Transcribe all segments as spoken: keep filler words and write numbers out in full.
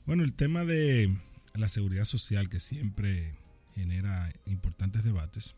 Bueno, el tema de la seguridad social que siempre genera importantes debates,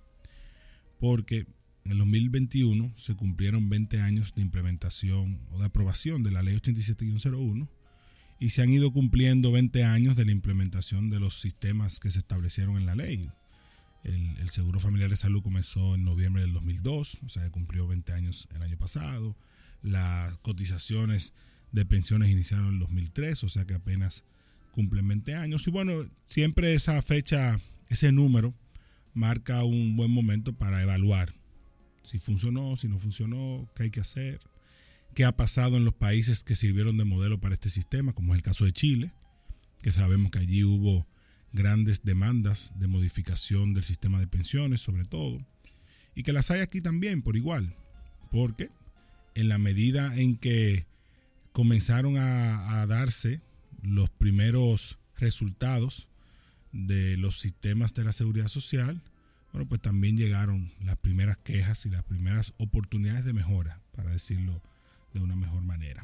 porque en el dos mil veintiuno se cumplieron veinte años de implementación o de aprobación de la ley ochenta y siete guión cero uno y se han ido cumpliendo veinte años de la implementación de los sistemas que se establecieron en la ley. El, el Seguro Familiar de Salud comenzó en noviembre del dos mil dos, o sea, cumplió veinte años el año pasado. Las cotizaciones de pensiones iniciaron en el dos mil tres, o sea que apenas cumplen veinte años. Y bueno, siempre esa fecha, ese número, marca un buen momento para evaluar si funcionó, si no funcionó, qué hay que hacer, qué ha pasado en los países que sirvieron de modelo para este sistema, como es el caso de Chile, que sabemos que allí hubo grandes demandas de modificación del sistema de pensiones, sobre todo, y que las hay aquí también por igual, porque en la medida en que comenzaron a, a darse los primeros resultados de los sistemas de la seguridad social, bueno, pues también llegaron las primeras quejas y las primeras oportunidades de mejora, para decirlo de una mejor manera.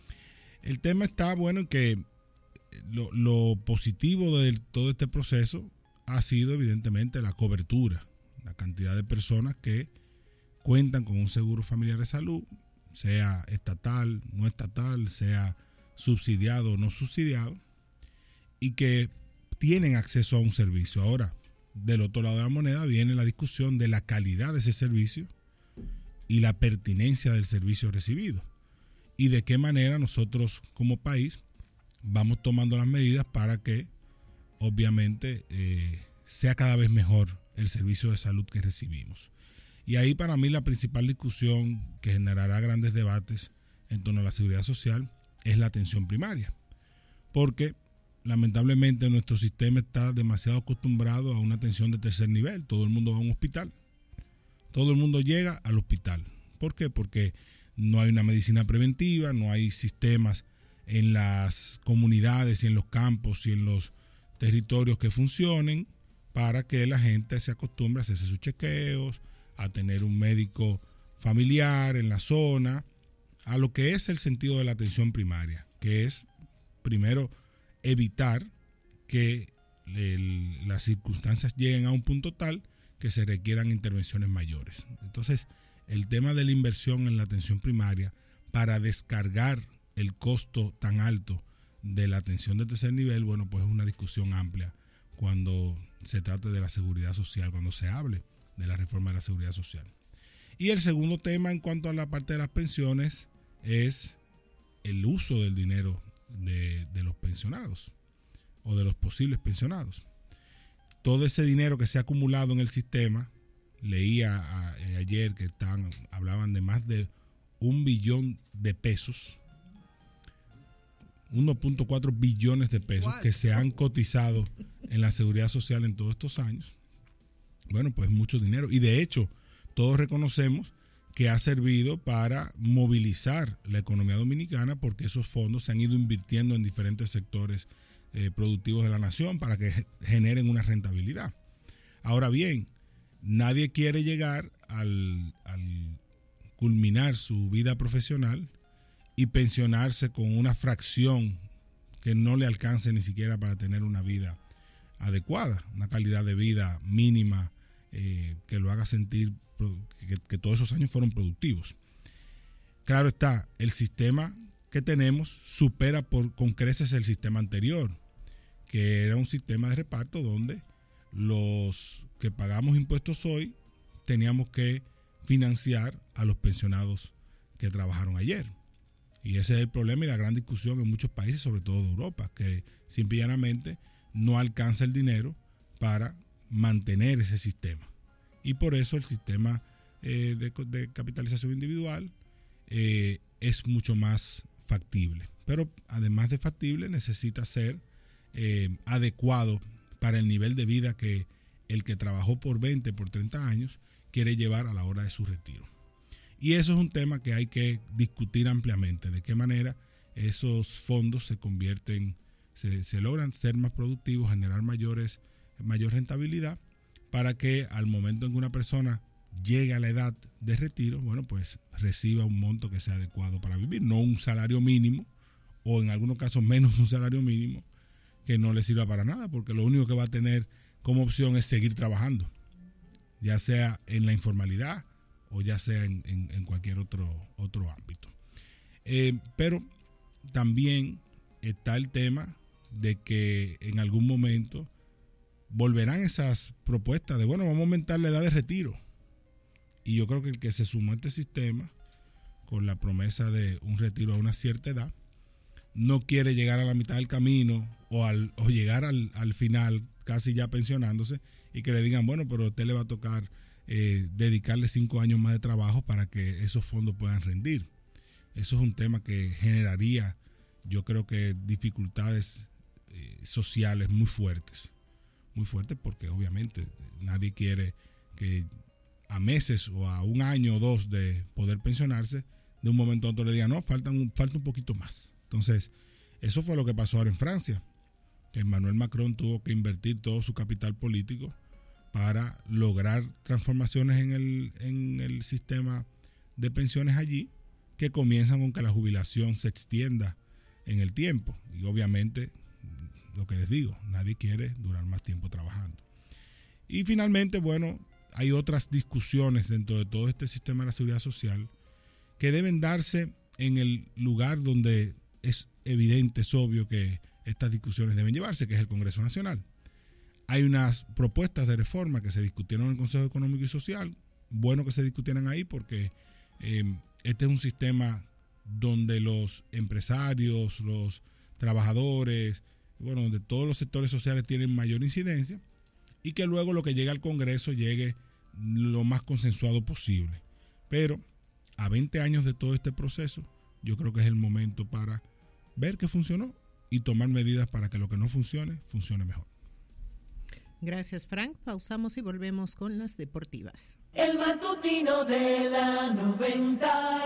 El tema está bueno en que lo, lo positivo de todo este proceso ha sido evidentemente la cobertura, la cantidad de personas que cuentan con un seguro familiar de salud, sea estatal, no estatal, sea subsidiado o no subsidiado, y que tienen acceso a un servicio. Ahora, del otro lado de la moneda viene la discusión de la calidad de ese servicio y la pertinencia del servicio recibido, y de qué manera nosotros como país vamos tomando las medidas para que obviamente eh, sea cada vez mejor el servicio de salud que recibimos. Y ahí para mí la principal discusión que generará grandes debates en torno a la seguridad social es la atención primaria, porque lamentablemente nuestro sistema está demasiado acostumbrado a una atención de tercer nivel. Todo el mundo va a un hospital, todo el mundo llega al hospital. ¿Por qué? Porque no hay una medicina preventiva, no hay sistemas en las comunidades y en los campos y en los territorios que funcionen para que la gente se acostumbre a hacerse sus chequeos, a tener un médico familiar en la zona, a lo que es el sentido de la atención primaria, que es primero evitar que el, las circunstancias lleguen a un punto tal que se requieran intervenciones mayores. Entonces, el tema de la inversión en la atención primaria para descargar el costo tan alto de la atención de tercer nivel, bueno, pues es una discusión amplia cuando se trate de la seguridad social, cuando se hable de la reforma de la seguridad social. Y el segundo tema en cuanto a la parte de las pensiones es el uso del dinero de, de los pensionados o de los posibles pensionados. Todo ese dinero que se ha acumulado en el sistema, leía a, a, ayer que están, hablaban de más de un billón de pesos, uno punto cuatro billones de pesos que se han cotizado en la seguridad social en todos estos años. Bueno, pues mucho dinero. Y de hecho, todos reconocemos que ha servido para movilizar la economía dominicana, porque esos fondos se han ido invirtiendo en diferentes sectores eh, productivos de la nación para que generen una rentabilidad. Ahora bien, nadie quiere llegar al, al culminar su vida profesional y pensionarse con una fracción que no le alcance ni siquiera para tener una vida adecuada, una calidad de vida mínima eh, que lo haga sentir que, que todos esos años fueron productivos. Claro está, el sistema que tenemos supera por, con creces el sistema anterior, que era un sistema de reparto donde los que pagamos impuestos hoy teníamos que financiar a los pensionados que trabajaron ayer. Y ese es el problema y la gran discusión en muchos países, sobre todo de Europa, que simple y llanamente no alcanza el dinero para mantener ese sistema. Y por eso el sistema eh, de, de capitalización individual eh, es mucho más factible. Pero además de factible, necesita ser eh, adecuado para el nivel de vida que el que trabajó por veinte, por treinta años quiere llevar a la hora de su retiro. Y eso es un tema que hay que discutir ampliamente, de qué manera esos fondos se convierten, se, se logran ser más productivos, generar mayores, mayor rentabilidad, para que al momento en que una persona llegue a la edad de retiro, bueno, pues reciba un monto que sea adecuado para vivir, no un salario mínimo, o en algunos casos menos un salario mínimo, que no le sirva para nada, porque lo único que va a tener como opción es seguir trabajando, ya sea en la informalidad o ya sea en, en, en cualquier otro, otro ámbito. Eh, pero también está el tema de que en algún momento volverán esas propuestas de, bueno, vamos a aumentar la edad de retiro. Y yo creo que el que se sumó a este sistema con la promesa de un retiro a una cierta edad, no quiere llegar a la mitad del camino o, al, o llegar al, al final casi ya pensionándose y que le digan, bueno, pero a usted le va a tocar eh, dedicarle cinco años más de trabajo para que esos fondos puedan rendir. Eso es un tema que generaría, yo creo que dificultades eh, sociales muy fuertes, muy fuertes porque obviamente nadie quiere que a meses o a un año o dos de poder pensionarse, de un momento a otro le digan, no, faltan un, falta un poquito más. Entonces, eso fue lo que pasó ahora en Francia, que Emmanuel Macron tuvo que invertir todo su capital político para lograr transformaciones en el, en el sistema de pensiones allí, que comienzan con que la jubilación se extienda en el tiempo. Y obviamente, lo que les digo, nadie quiere durar más tiempo trabajando. Y finalmente, bueno, hay otras discusiones dentro de todo este sistema de la seguridad social que deben darse en el lugar donde es evidente, es obvio que estas discusiones deben llevarse, que es el Congreso Nacional. Hay unas propuestas de reforma que se discutieron en el Consejo Económico y Social, bueno que se discutieran ahí porque eh, este es un sistema donde los empresarios, los trabajadores, bueno, donde todos los sectores sociales tienen mayor incidencia, y que luego lo que llegue al Congreso llegue lo más consensuado posible. Pero a veinte años de todo este proceso, yo creo que es el momento para ver qué funcionó y tomar medidas para que lo que no funcione, funcione mejor. Gracias, Frank. Pausamos y volvemos con las deportivas. El matutino de la noventa.